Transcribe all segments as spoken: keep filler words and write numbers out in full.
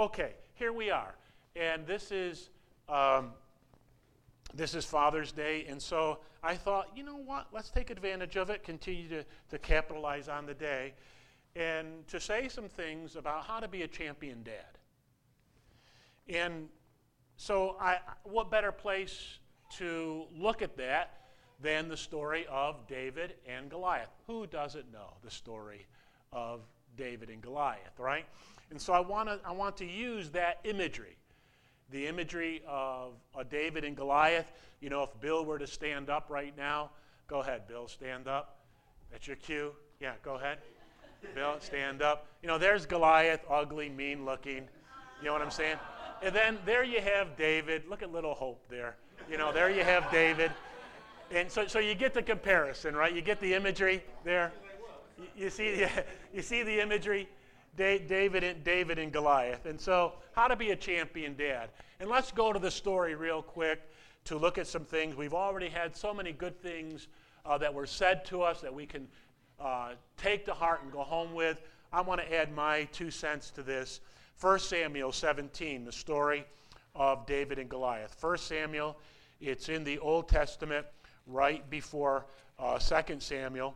Okay, here we are. And this is um, this is Father's Day. And so I thought, you know what, let's take advantage of it, continue to, to capitalize on the day, and to say some things about how to be a champion dad. And so I, what better place to look at that than the story of David and Goliath? Who doesn't know the story of David and Goliath, right? And so I want to I want to use that imagery, the imagery of uh, David and Goliath. You know, if Bill were to stand up right now, go ahead, Bill, stand up. That's your cue. Yeah, go ahead. Bill, stand up. You know, there's Goliath, ugly, mean-looking. You know what I'm saying? And then there you have David. Look at little Hope there. You know, there you have David. And so, so you get the comparison, right? You get the imagery there. You, you see, you see the imagery, David and David and Goliath. And so, how to be a champion dad. And let's go to the story real quick to look at some things. We've already had so many good things uh, that were said to us that we can uh, take to heart and go home with. I want to add my two cents to this. First Samuel seventeen, the story of David and Goliath. First Samuel, it's in the Old Testament, right before uh, Second Samuel,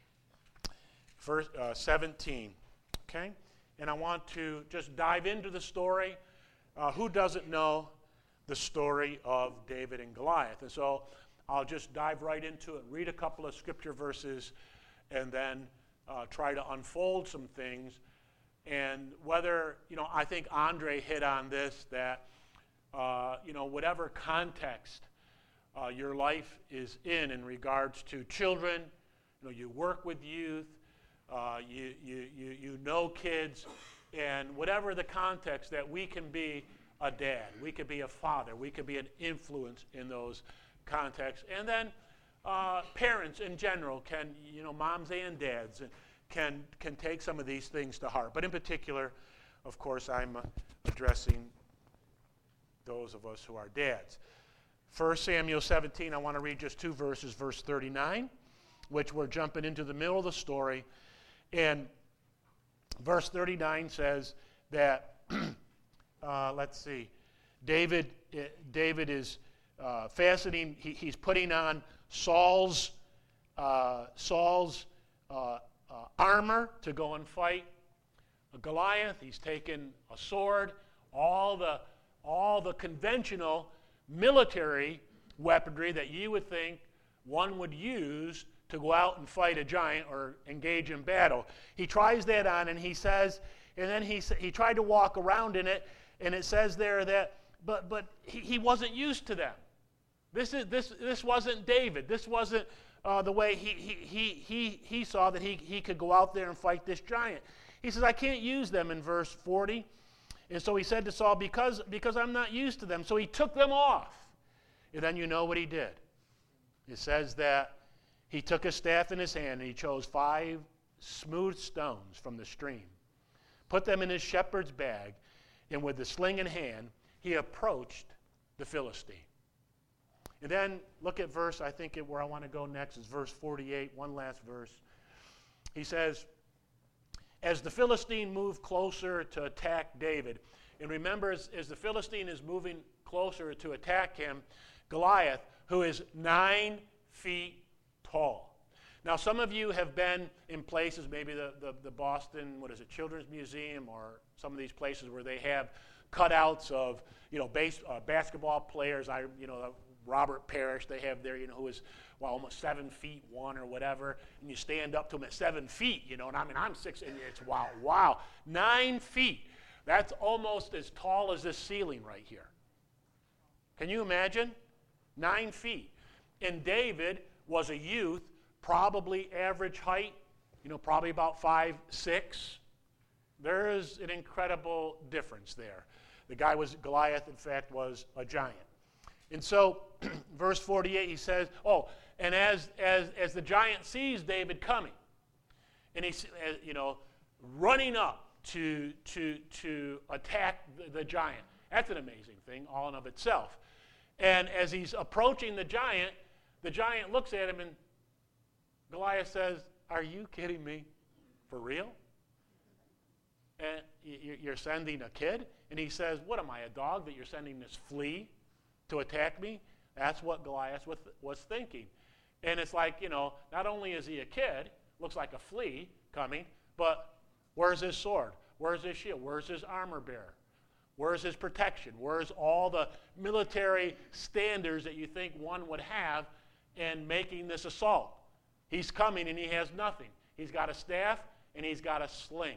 First uh, seventeen. Okay, and I want to just dive into the story. Uh, who doesn't know the story of David and Goliath? And so I'll just dive right into it, read a couple of scripture verses, and then uh, try to unfold some things. And whether, you know, I think Andre hit on this, that, uh, you know, whatever context uh, your life is in in regards to children, you know, you work with youth, uh, you, you, you, you know kids, and whatever the context, that we can be a dad, we could be a father, we could be an influence in those contexts. And then uh, parents in general can, you know, moms and dads, and can can take some of these things to heart. But in particular, of course, I'm uh, addressing those of us who are dads. First Samuel seventeen, I want to read just two verses, verse thirty-nine, which we're jumping into the middle of the story. And verse thirty-nine says that, uh, let's see, David, uh, David is uh, fastening, he, he's putting on Saul's, uh, Saul's uh, Uh, armor to go and fight Goliath. He's taken a sword, all the all the conventional military weaponry that you would think one would use to go out and fight a giant or engage in battle. He tries that on, and he says, and then he he tried to walk around in it, and it says there that, but but he, he wasn't used to them. This is this this wasn't David. This wasn't Uh, the way he he he he he saw that he, he could go out there and fight this giant. He says, I can't use them in verse forty. And so he said to Saul, because, because I'm not used to them. So he took them off. And then you know what he did. It says that he took a staff in his hand and he chose five smooth stones from the stream, put them in his shepherd's bag, and with the sling in hand, he approached the Philistine. And then look at verse, I think it, where I want to go next is verse forty-eight, one last verse. He says, as the Philistine moved closer to attack David, and remember, as, as the Philistine is moving closer to attack him, Goliath, who is nine feet tall. Now, some of you have been in places, maybe the, the, the Boston, what is it, Children's Museum, or some of these places where they have cutouts of, you know, base, uh, basketball players. I, you know, Robert Parrish, they have there, you know, who is, well, almost seven feet one or whatever, and you stand up to him at seven feet, you know, and I mean, I'm six, and it's wow, wow, nine feet. That's almost as tall as this ceiling right here. Can you imagine? Nine feet. And David was a youth, probably average height, you know, probably about five, six. There is an incredible difference there. The guy was, Goliath, in fact, was a giant. And so, verse forty-eight, he says, oh, and as as as the giant sees David coming, and he's, you know, running up to to to attack the, the giant. That's an amazing thing, all in of itself. And as he's approaching the giant, the giant looks at him, and Goliath says, "Are you kidding me? For real?" And you're sending a kid? And he says, what am I, a dog, that you're sending this flea to attack me? That's what Goliath was thinking. And it's like, you know, not only is he a kid, looks like a flea coming, but where's his sword? Where's his shield? Where's his armor bearer? Where's his protection? Where's all the military standards that you think one would have in making this assault? He's coming and he has nothing. He's got a staff and he's got a sling.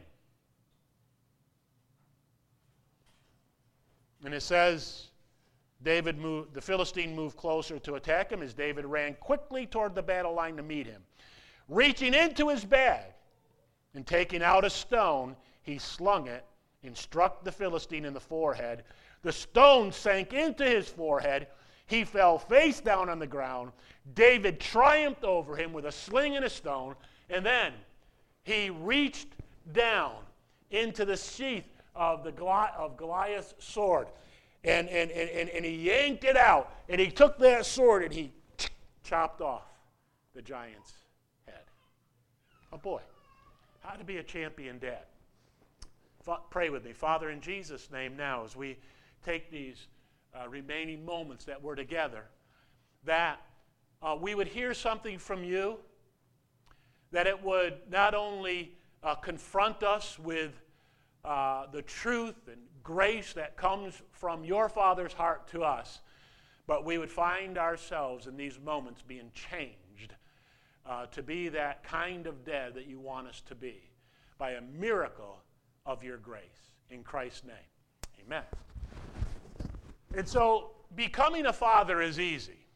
And it says, David moved, the Philistine moved closer to attack him as David ran quickly toward the battle line to meet him. Reaching into his bag and taking out a stone, he slung it and struck the Philistine in the forehead. The stone sank into his forehead. He fell face down on the ground. David triumphed over him with a sling and a stone, and then he reached down into the sheath of, the Goli- of Goliath's sword, and, and, and, and he yanked it out, and he took that sword and he chopped off the giant's head. Oh boy, how to be a champion dad. Fa- pray with me. Father, in Jesus' name now, as we take these uh, remaining moments that we're together, that uh, we would hear something from you, that it would not only uh, confront us with uh, the truth and grace that comes from your Father's heart to us, but we would find ourselves in these moments being changed uh, to be that kind of dad that you want us to be by a miracle of your grace. In Christ's name, amen. And so becoming a father is easy.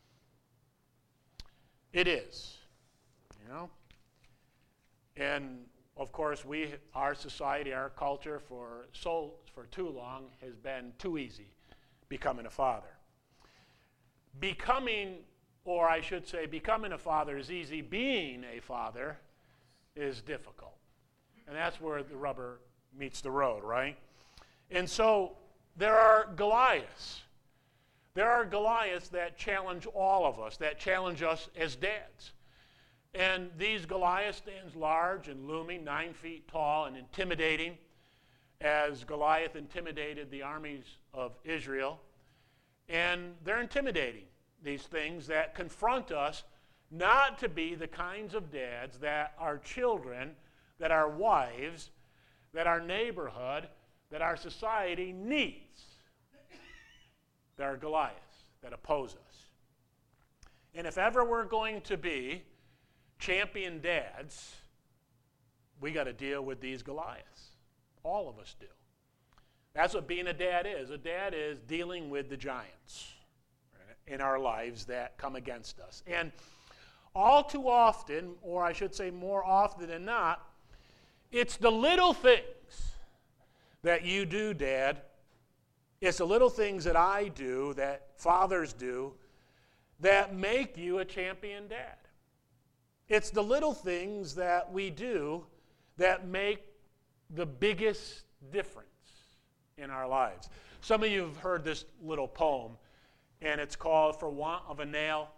It is, you know. And of course, we, our society, our culture, for so for too long has been too easy becoming a father. Becoming, or I should say, becoming a father is easy. Being a father is difficult, and that's where the rubber meets the road, right? And so there are Goliaths. There are Goliaths that challenge all of us, that challenge us as dads. And these Goliath stands large and looming, nine feet tall and intimidating, as Goliath intimidated the armies of Israel. And they're intimidating, these things that confront us not to be the kinds of dads that our children, that our wives, that our neighborhood, that our society needs. There are Goliaths that oppose us. And if ever we're going to be champion dads, we got to deal with these Goliaths. All of us do. That's what being a dad is. A dad is dealing with the giants in our lives that come against us. And all too often, or I should say more often than not, it's the little things that you do, Dad. It's the little things that I do, that fathers do, that make you a champion dad. It's the little things that we do that make the biggest difference in our lives. Some of you have heard this little poem, and it's called For Want of a Nail.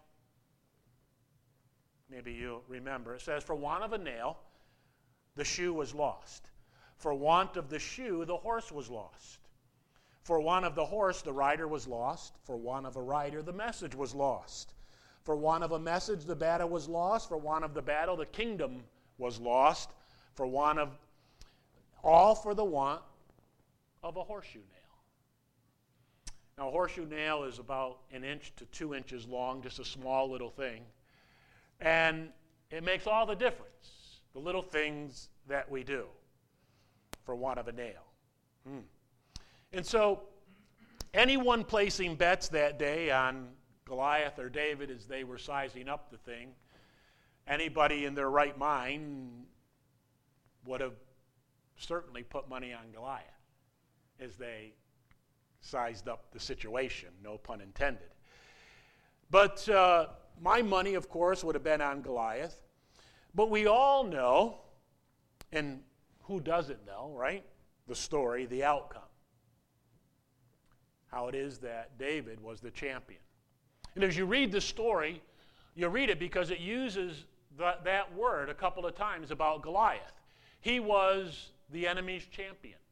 Maybe you'll remember. It says, for want of a nail, the shoe was lost. For want of the shoe, the horse was lost. For want of the horse, the rider was lost. For want of a rider, the message was lost. For want of a message, the battle was lost. For want of the battle, the kingdom was lost. For want of, all for the want of a horseshoe nail. Now, a horseshoe nail is about an inch to two inches long, just a small little thing. And it makes all the difference, the little things that we do for want of a nail. Hmm. And so, anyone placing bets that day on Goliath or David as they were sizing up the thing, anybody in their right mind would have certainly put money on Goliath as they sized up the situation, no pun intended. But uh, my money, of course, would have been on Goliath. But we all know, and who doesn't know, right? The story, the outcome. How it is that David was the champion. And as you read the story, you read it because it uses the, that word a couple of times about Goliath. He was the enemy's champion.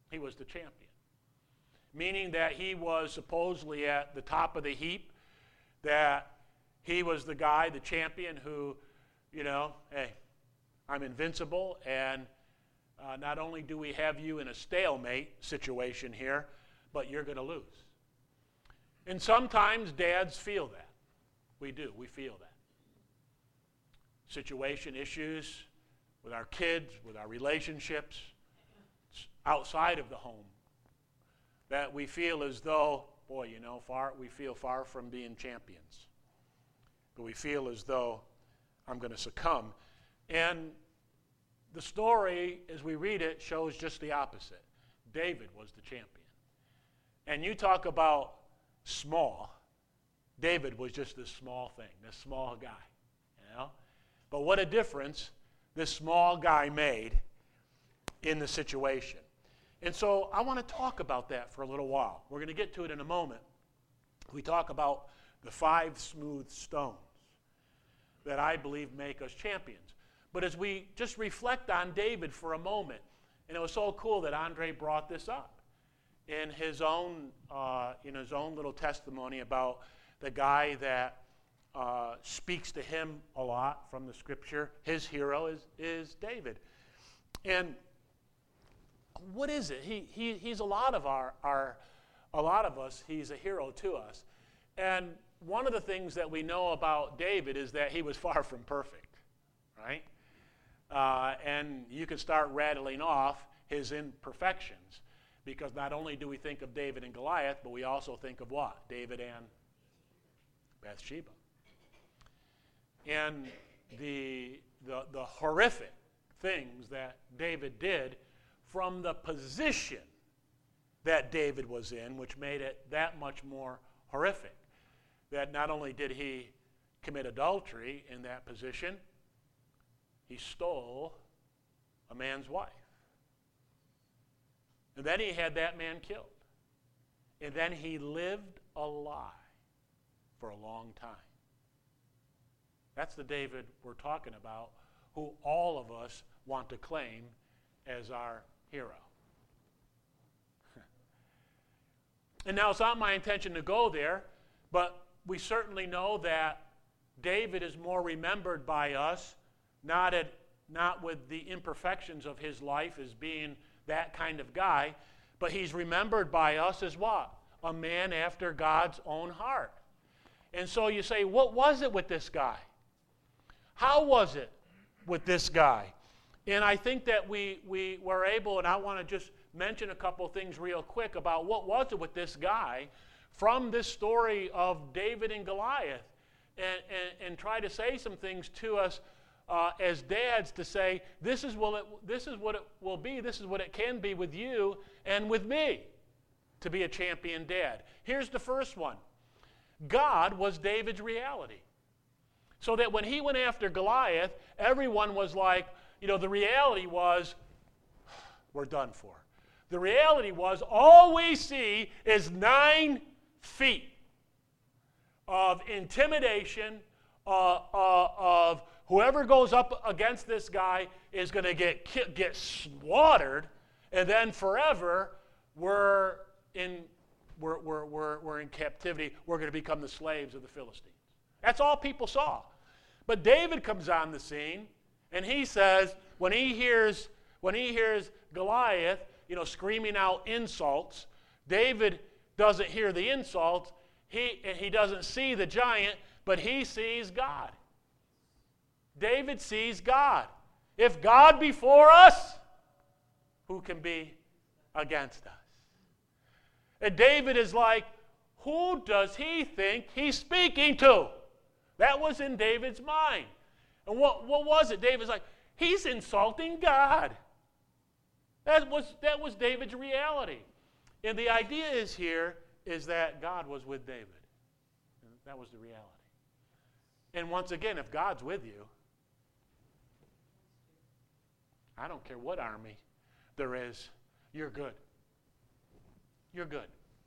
He was the champion. Meaning that he was supposedly at the top of the heap, that he was the guy, the champion who, you know, hey, I'm invincible, and uh, not only do we have you in a stalemate situation here, but you're going to lose. And sometimes dads feel that. We do. We feel that. Situation, issues with our kids, with our relationships, outside of the home, that we feel as though, boy, you know, far we feel far from being champions. But we feel as though I'm going to succumb. And the story, as we read it, shows just the opposite. David was the champion. And you talk about small. David was just this small thing, this small guy, you know? But what a difference this small guy made in the situation. And so I want to talk about that for a little while. We're going to get to it in a moment. We talk about the five smooth stones that I believe make us champions. But as we just reflect on David for a moment, and it was so cool that Andre brought this up in his own, uh, in his own little testimony about the guy that uh, speaks to him a lot from the Scripture. His hero is, is David. And what is it? He, he, he's a lot of our, our, a lot of us, he's a hero to us. And one of the things that we know about David is that he was far from perfect, right? Uh, and you can start rattling off his imperfections, because not only do we think of David and Goliath, but we also think of what? David and Bathsheba. And the, the, the horrific things that David did from the position that David was in, which made it that much more horrific. That not only did he commit adultery in that position, he stole a man's wife. And then he had that man killed. And then he lived a lie for a long time. That's the David we're talking about, who all of us want to claim as our hero. And now it's not my intention to go there, but we certainly know that David is more remembered by us, not, at, not with the imperfections of his life as being that kind of guy, but he's remembered by us as what? A man after God's own heart. And so you say, what was it with this guy? How was it with this guy? And I think that we, we were able, and I want to just mention a couple things real quick about what was it with this guy from this story of David and Goliath, and, and, and try to say some things to us uh, as dads to say, this is, what it, this is what it will be, this is what it can be with you and with me to be a champion dad. Here's the first one. God was David's reality. So that when he went after Goliath, everyone was like, you know, the reality was, we're done for. The reality was, all we see is nine feet of intimidation, uh, uh, of whoever goes up against this guy is going to get ki- get slaughtered, and then forever we're in we're, we're, we're, we're in captivity. We're going to become the slaves of the Philistines. That's all people saw. But David comes on the scene, and he says, when he hears when he hears Goliath, you know, screaming out insults, David doesn't hear the insults. He he doesn't see the giant, but he sees God. David sees God. If God be for us, who can be against us? And David is like, who does he think he's speaking to? That was in David's mind. And what, what was it? David's like, he's insulting God. That was, that was David's reality. And the idea is here is that God was with David. And that was the reality. And once again, if God's with you, I don't care what army there is, you're good. You're good.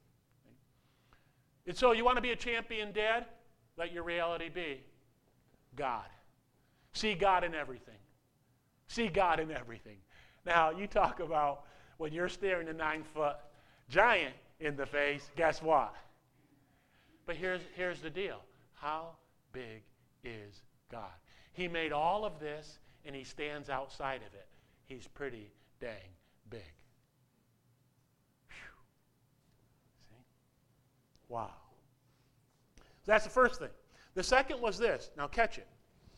And so you want to be a champion dad? Let your reality be God. See God in everything. See God in everything. Now, you talk about when you're staring a nine-foot giant in the face, guess what? But here's, here's the deal. How big is God? He made all of this, and he stands outside of it. He's pretty dang big. Whew. See? Wow. So that's the first thing. The second was this. Now catch it.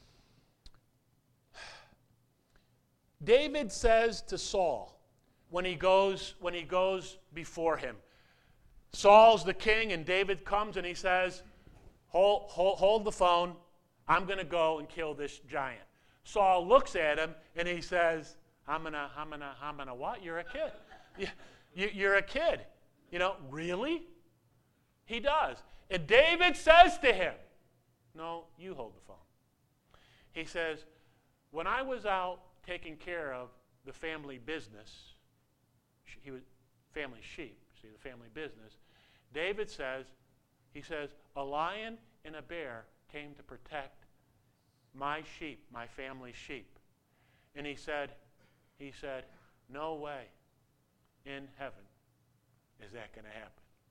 David says to Saul when he goes, when he goes before him, Saul's the king, and David comes and he says, hold, hold, hold the phone. I'm going to go and kill this giant. Saul looks at him and he says, I'm going to, I'm going to, I'm going to what? You're a kid. You, you, you're a kid. You know, really? He does. And David says to him, no, you hold the phone. He says, when I was out taking care of the family business, he was family sheep, see, the family business, David says, he says, a lion and a bear came to protect my sheep, my family sheep. And he said, he said, no way in heaven is that going to happen.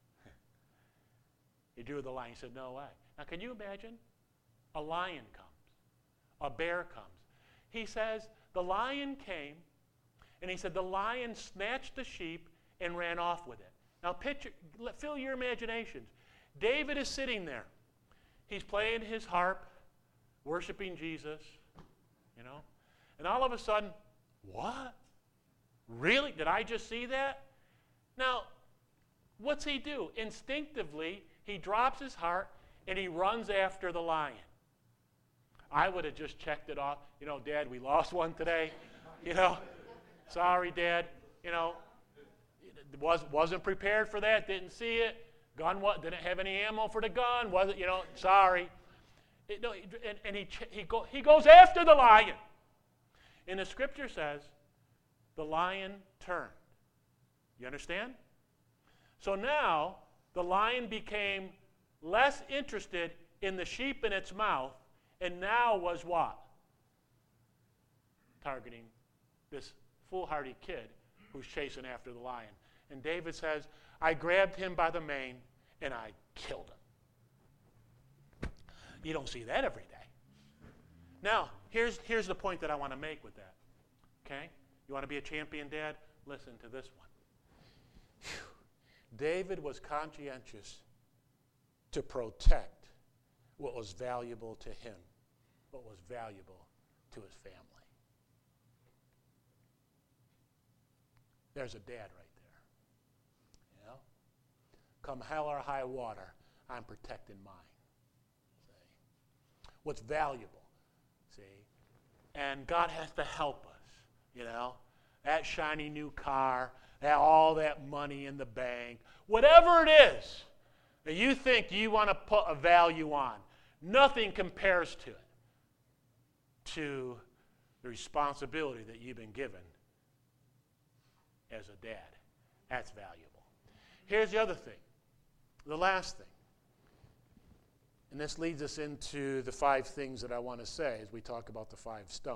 He drew the line. He said, no way. Now, can you imagine? A lion comes. A bear comes. He says, the lion came, and he said, the lion snatched the sheep and ran off with it. Now, picture, fill your imaginations. David is sitting there. He's playing his harp, worshiping Jesus, you know. And all of a sudden, what? Really? Did I just see that? Now, what's he do? Instinctively, he drops his heart and he runs after the lion. I would have just checked it off. You know, Dad, we lost one today. You know, sorry, Dad. You know, was, wasn't prepared for that. Didn't see it. Gun what? Didn't have any ammo for the gun. Wasn't, you know, sorry. It, no, and and he, he, go, he goes after the lion. And the scripture says, the lion turned. You understand? So now, the lion became less interested in the sheep in its mouth, and now was what? Targeting this foolhardy kid who's chasing after the lion. And David says, I grabbed him by the mane, and I killed him. You don't see that every day. Now, here's, here's the point that I want to make with that. Okay? You want to be a champion, Dad? Listen to this one. Whew. David was conscientious to protect what was valuable to him, what was valuable to his family. There's a dad right there. You know? Come hell or high water, I'm protecting mine. See? What's valuable, see? And God has to help us, you know? That shiny new car, that, all that money in the bank, whatever it is that you think you want to put a value on, nothing compares to it, to the responsibility that you've been given as a dad. That's valuable. Here's the other thing, the last thing. And this leads us into the five things that I want to say as we talk about the five stones.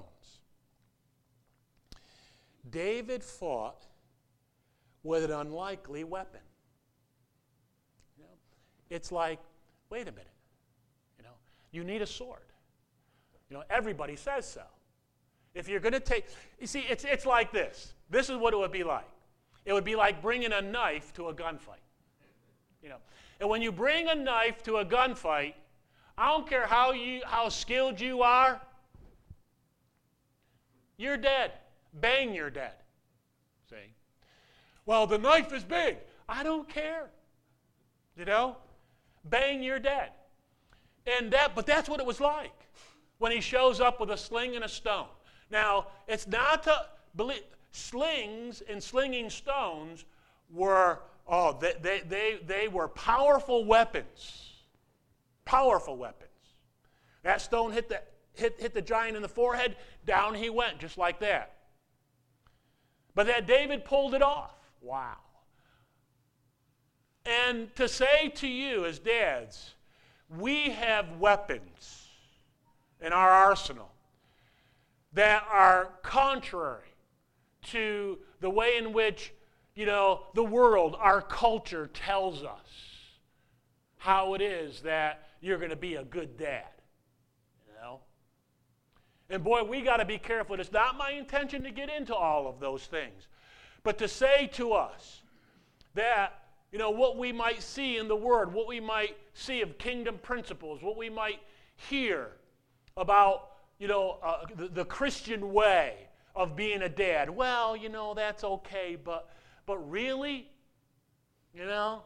David fought with an unlikely weapon. You know, it's like, wait a minute. You know, you need a sword. You know, everybody says so. If you're going to take, you see, it's it's like this. This is what it would be like. It would be like bringing a knife to a gunfight. You know, and when you bring a knife to a gunfight, I don't care how you how skilled you are, you're dead. Bang, you're dead. See? Well, the knife is big. I don't care. You know? Bang, you're dead. And that, but that's what it was like when he shows up with a sling and a stone. Now, it's not to believe, slings and slinging stones were, oh, they, they, they, they were powerful weapons. Powerful weapons. That stone hit the, hit, hit the giant in the forehead, down he went, just like that. But that David pulled it off. Wow. And to say to you as dads, we have weapons in our arsenal that are contrary to the way in which you know, the world, our culture tells us how it is that you're going to be a good dad. You know? And boy, we got to be careful. It's not my intention to get into all of those things. But to say to us that, you know, what we might see in the Word, what we might see of kingdom principles, what we might hear about, you know, uh, the, the Christian way of being a dad. Well, you know, that's okay, but but really, you know,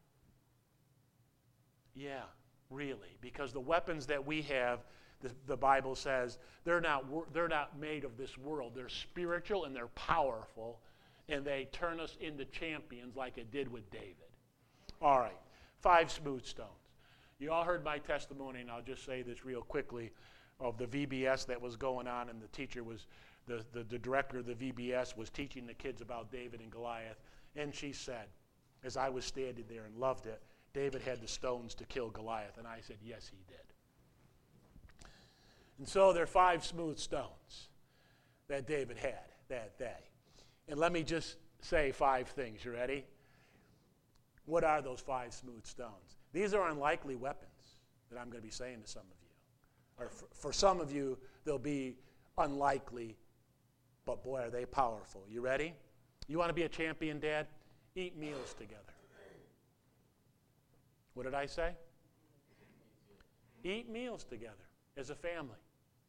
yeah, really, because the weapons that we have, the, the Bible says, they're not they're not made of this world. They're spiritual and they're powerful, and they turn us into champions like it did with David. All right, five smooth stones. You all heard my testimony, and I'll just say this real quickly, of the V B S that was going on, and the teacher was, the, the, the director of the V B S was teaching the kids about David and Goliath, and she said, as I was standing there and loved it, David had the stones to kill Goliath, and I said, yes, he did. And so there are five smooth stones that David had that day. And let me just say five things. You ready? What are those five smooth stones? These are unlikely weapons that I'm going to be saying to some of you. Or for, for some of you, they'll be unlikely, but boy, are they powerful. You ready? You want to be a champion, Dad? Eat meals together. What did I say? Eat meals together as a family.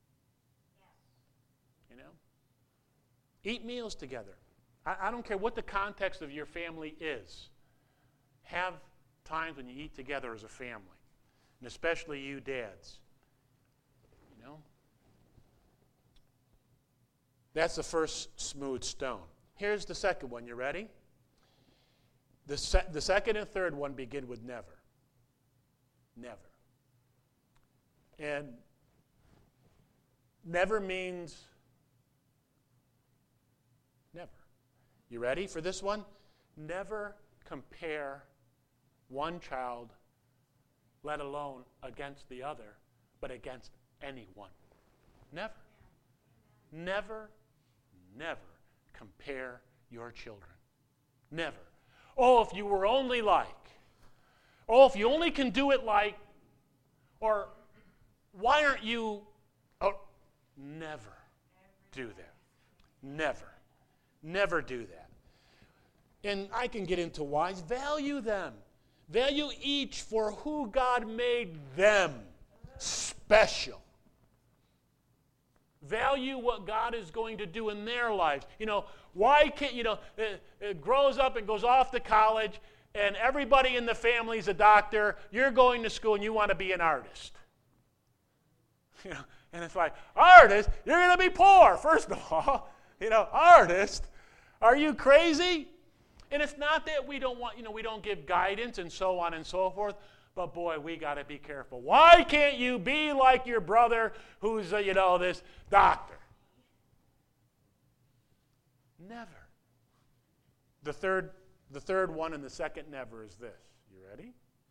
You know? Eat meals together. I, I don't care what the context of your family is. Have times when you eat together as a family, and especially you dads. You know? That's the first smooth stone. Here's the second one. You ready? The, se- the second and third one begin with never. Never. And never means never. You ready for this one? Never compare one child, let alone against the other, but against anyone. Never. Never, never compare your children. Never. Oh, if you were only like. Oh, if you only can do it like. Or why aren't you. Oh, never do that. Never. Never do that. And I can get into whys. Value them. Value each for who God made them special. Value what God is going to do in their lives. You know, why can't, you know, it, it grows up and goes off to college, and everybody in the family is a doctor. You're going to school and you want to be an artist. You know, and it's like, artist? You're going to be poor, first of all. You know, artist? Are you crazy? And it's not that we don't want, you know, we don't give guidance and so on and so forth, but boy, we got to be careful. Why can't you be like your brother who's, uh, you know, this doctor? Never. The third, the third one and the second never is this. You ready?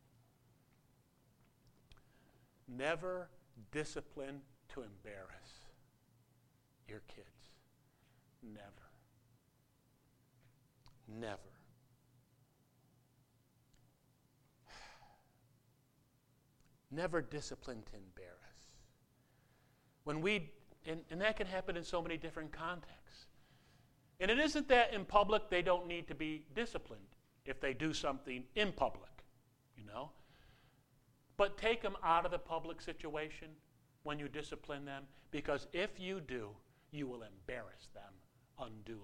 Never discipline to embarrass your kids. Never. Never. Never discipline to embarrass. When we, and, and that can happen in so many different contexts. And it isn't that in public they don't need to be disciplined if they do something in public, you know. But take them out of the public situation when you discipline them, because if you do, you will embarrass them unduly.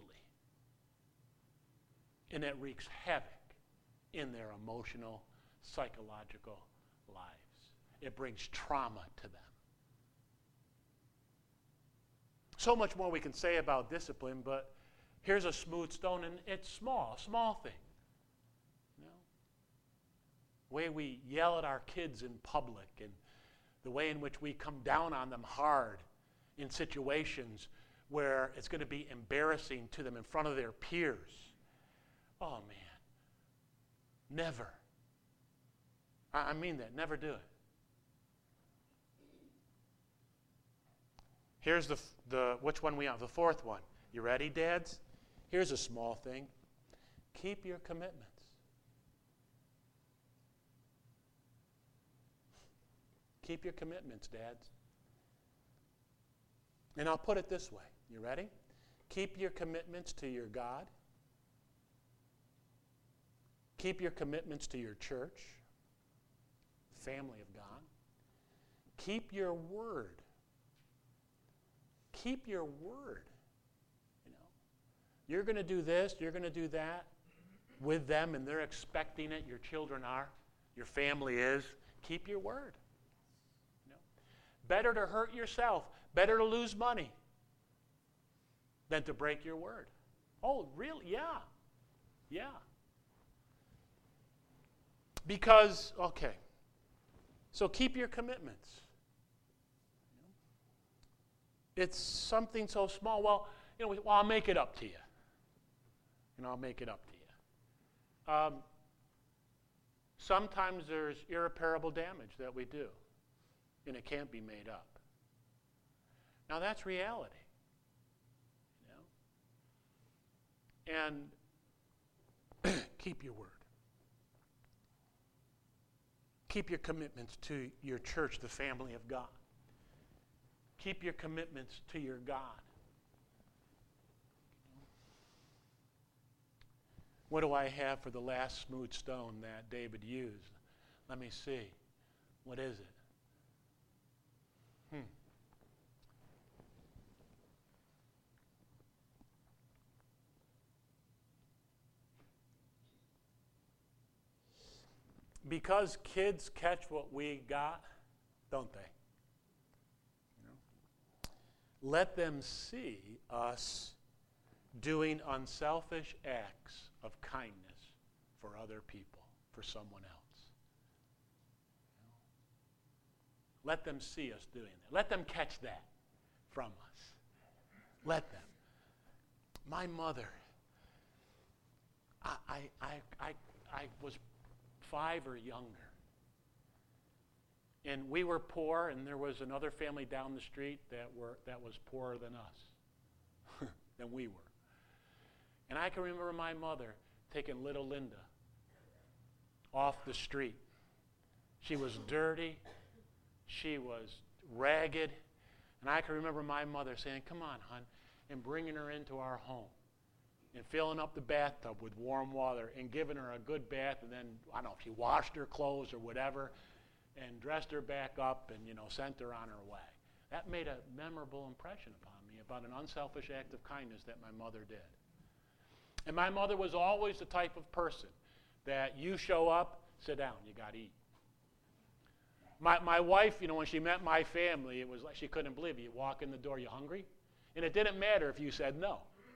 And it wreaks havoc in their emotional, psychological lives. It brings trauma to them. So much more we can say about discipline, but here's a smooth stone, and it's small, a small thing. You know? The way we yell at our kids in public, and the way in which we come down on them hard in situations where it's going to be embarrassing to them in front of their peers. Oh, man. Never. I, I mean that. Never do it. Here's the, the, which one we have? The fourth one. You ready, dads? Here's a small thing. Keep your commitments. Keep your commitments, dads. And I'll put it this way. You ready? Keep your commitments to your God. Keep your commitments to your church, family of God. Keep your word. Keep your word. You know, you're going to do this, you're going to do that with them, and they're expecting it. Your children are. Your family is. Keep your word. You know, better to hurt yourself. Better to lose money than to break your word. Oh, really? Yeah. Yeah. Because, okay, so keep your commitments. It's something so small. Well, you know, well, I'll make it up to you. You know, I'll make it up to you. Um, sometimes there's irreparable damage that we do, and it can't be made up. Now, that's reality. You know? And keep your word. Keep your commitments to your church, the family of God. Keep your commitments to your God. What do I have for the last smooth stone that David used? Let me see. What is it? Hmm. Because kids catch what we got, don't they? You know? Let them see us doing unselfish acts of kindness for other people, for someone else. You know? Let them see us doing that. Let them catch that from us. Let them. My mother, I, I, I, I, I was five or younger. And we were poor, and there was another family down the street that were that was poorer than us, than we were. And I can remember my mother taking little Linda off the street. She was dirty. She was ragged. And I can remember my mother saying, "Come on, hon," and bringing her into our home. And filling up the bathtub with warm water and giving her a good bath, and then, I don't know if she washed her clothes or whatever, and dressed her back up and, you know, sent her on her way. That made a memorable impression upon me about an unselfish act of kindness that my mother did. And my mother was always the type of person that you show up, sit down, you got to eat. My, my wife, you know, when she met my family, it was like she couldn't believe it. You walk in the door, you hungry? And it didn't matter if you said no.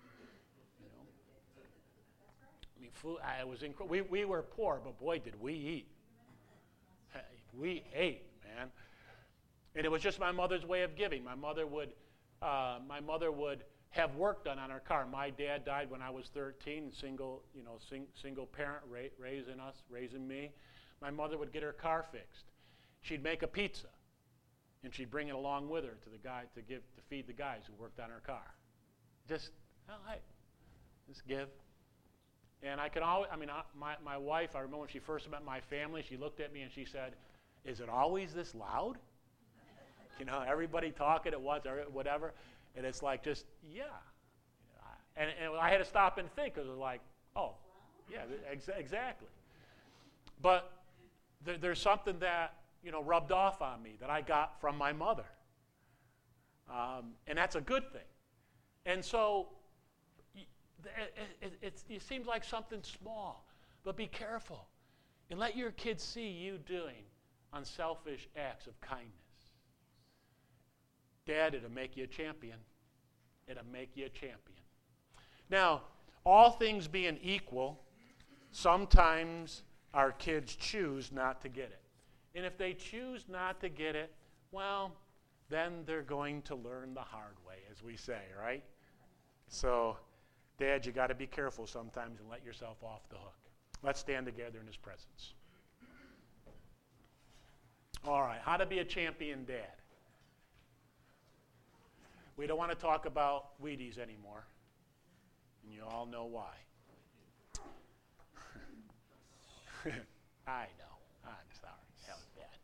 I mean, food, I was inc- we, we were poor, but boy, did we eat. Hey, we ate, man. And it was just my mother's way of giving. My mother would, uh, my mother would have work done on our car. My dad died when I was thirteen, single, you know, sing, single parent ra- raising us, raising me. My mother would get her car fixed. She'd make a pizza, and she'd bring it along with her to the guy to give to feed the guys who worked on her car. Just, well, hey, just give. And I can always, I mean, I, my, my wife, I remember when she first met my family, she looked at me and she said, "Is it always this loud? You know, everybody talking at once or whatever." And it's like, just, yeah. And, and I had to stop and think, because it was like, oh, yeah, ex- exactly. But there, there's something that, you know, rubbed off on me that I got from my mother. Um, and that's a good thing. And so, It, it, it, it seems like something small, but be careful and let your kids see you doing unselfish acts of kindness. Dad, it'll make you a champion. It'll make you a champion. Now, all things being equal, sometimes our kids choose not to get it. And if they choose not to get it, well, then they're going to learn the hard way, as we say, right? So, Dad, you got to be careful sometimes and let yourself off the hook. Let's stand together in His presence. All right, how to be a champion dad. We don't want to talk about Wheaties anymore, and you all know why. I know. I'm sorry. That was bad.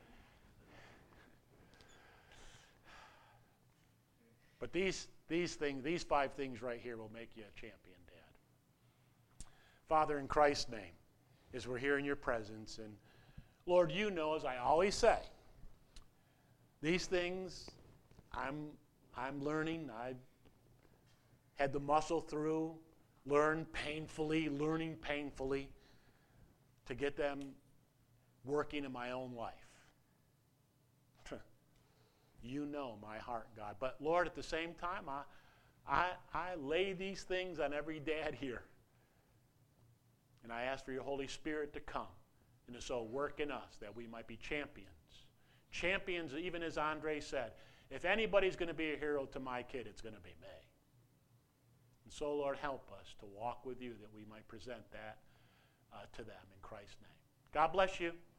But these, these things, these five things right here will make you a champion dad. Father, in Christ's name, as we're here in your presence, and Lord, you know, as I always say, these things I'm, I'm learning. I've had the muscle through, learn painfully, learning painfully to get them working in my own life. You know my heart, God. But Lord, at the same time, I, I, I lay these things on every dad here. And I ask for your Holy Spirit to come and to so work in us that we might be champions. Champions, even as Andre said, if anybody's going to be a hero to my kid, it's going to be me. And so, Lord, help us to walk with you that we might present that uh, to them in Christ's name. God bless you.